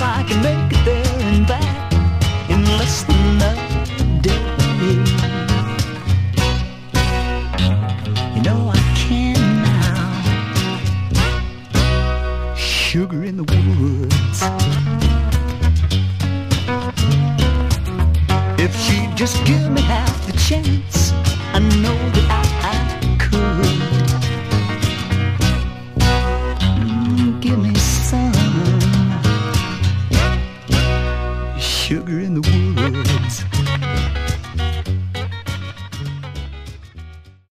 I can make it there and back in less than a day. You know I can now. Sugar in the woods. If she'd just give me half the chance, I know that I could. Give me some sugar in the woods.